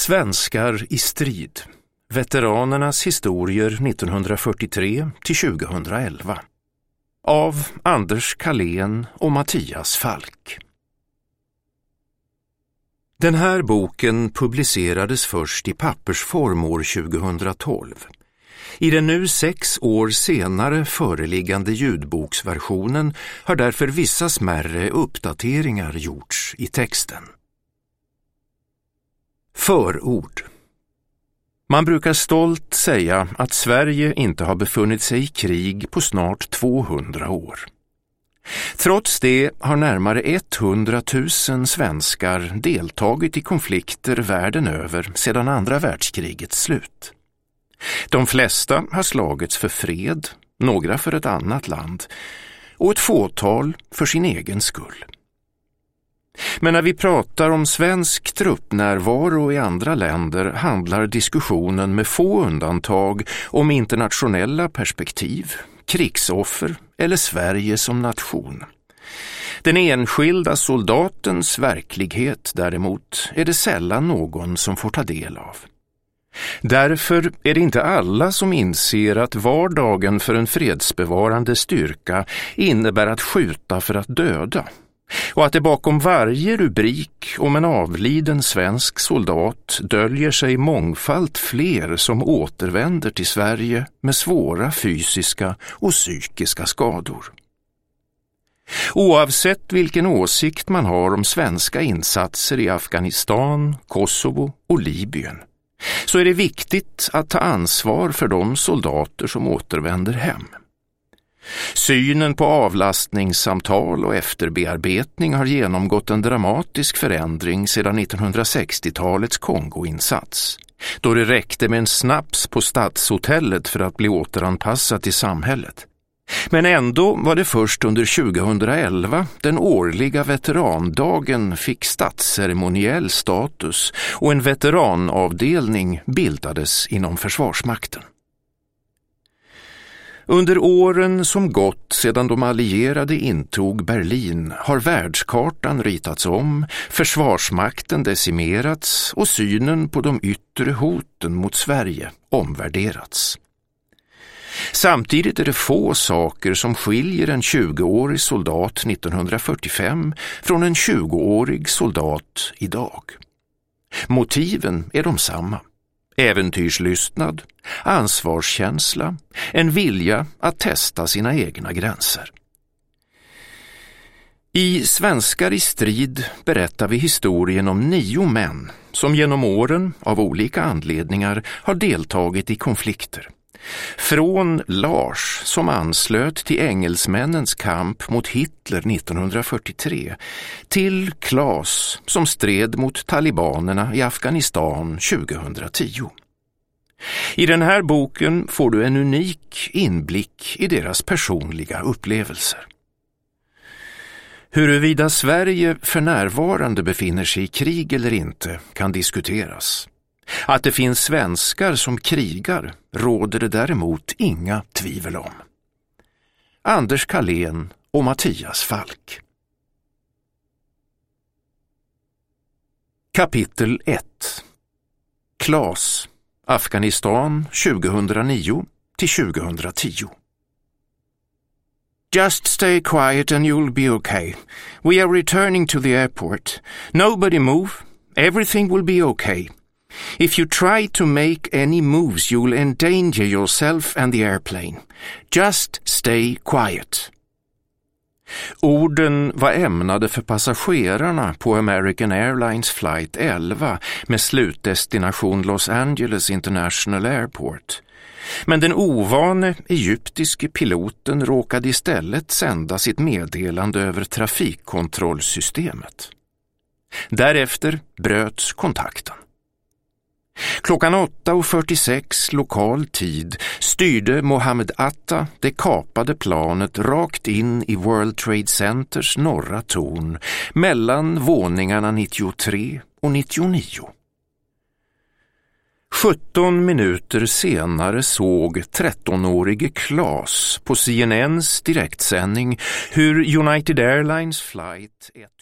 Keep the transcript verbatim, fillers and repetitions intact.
Svenskar i strid. Veteranernas historier nittonhundrafyrtiotre till tjugohundraelva. Av Anders Carlén och Mattias Falk. Den här boken publicerades först i pappersform år tjugohundratolv. I den nu sex år senare föreliggande ljudboksversionen har därför vissa smärre uppdateringar gjorts i texten. Förord. Man brukar stolt säga att Sverige inte har befunnit sig i krig på snart tvåhundra år. Trots det har närmare hundratusen svenskar deltagit i konflikter världen över sedan andra världskrigets slut. De flesta har slagits för fred, några för ett annat land och ett fåtal för sin egen skull. Men när vi pratar om svensk truppnärvaro i andra länder handlar diskussionen med få undantag om internationella perspektiv, krigsoffer eller Sverige som nation. Den enskilda soldatens verklighet däremot är det sällan någon som får ta del av. Därför är det inte alla som inser att vardagen för en fredsbevarande styrka innebär att skjuta för att döda. Och att det bakom varje rubrik om en avliden svensk soldat döljer sig mångfalt fler som återvänder till Sverige med svåra fysiska och psykiska skador. Oavsett vilken åsikt man har om svenska insatser i Afghanistan, Kosovo och Libyen så är det viktigt att ta ansvar för de soldater som återvänder hem. Synen på avlastningssamtal och efterbearbetning har genomgått en dramatisk förändring sedan nittonhundrasextiotalets Kongoinsats, då det räckte med en snaps på stadshotellet för att bli återanpassad till samhället. Men ändå var det först under tjugohundraelva den årliga veterandagen fick statsceremoniell status och en veteranavdelning bildades inom Försvarsmakten. Under åren som gått sedan de allierade intog Berlin har världskartan ritats om, försvarsmakten decimerats och synen på de yttre hoten mot Sverige omvärderats. Samtidigt är det få saker som skiljer en tjugoårig soldat nittonhundrafyrtiofem från en tjugoårig soldat idag. Motiven är de samma. Äventyrslystnad, ansvarskänsla, en vilja att testa sina egna gränser. I Svenskar i strid berättar vi historien om nio män som genom åren av olika anledningar har deltagit i konflikter. Från Lars som anslöt till engelsmännens kamp mot Hitler nittonhundrafyrtiotre till Claes som stred mot talibanerna i Afghanistan tjugohundratio. I den här boken får du en unik inblick i deras personliga upplevelser. Huruvida Sverige för närvarande befinner sig i krig eller inte kan diskuteras. Att det finns svenskar som krigar råder det däremot inga tvivel om. Anders Carlén och Mattias Falk. Kapitel ett. Claes, Afghanistan tjugohundranio till tjugohundratio. Just stay quiet and you'll be okay. We are returning to the airport. Nobody move. Everything will be okay. If you try to make any moves, you'll endanger yourself and the airplane. Just stay quiet. Orden var ämnade för passagerarna på American Airlines flight elva med slutdestination Los Angeles International Airport. Men den ovane egyptiske piloten råkade istället sända sitt meddelande över trafikkontrollsystemet. Därefter bröts kontakten. Klockan åtta och fyrtiosex lokal tid styrde Mohammed Atta det kapade planet rakt in i World Trade Centers norra torn mellan våningarna nittiotre och nittionio. sjutton minuter senare såg trettonårige Claes på C N N:s direktsändning hur United Airlines flight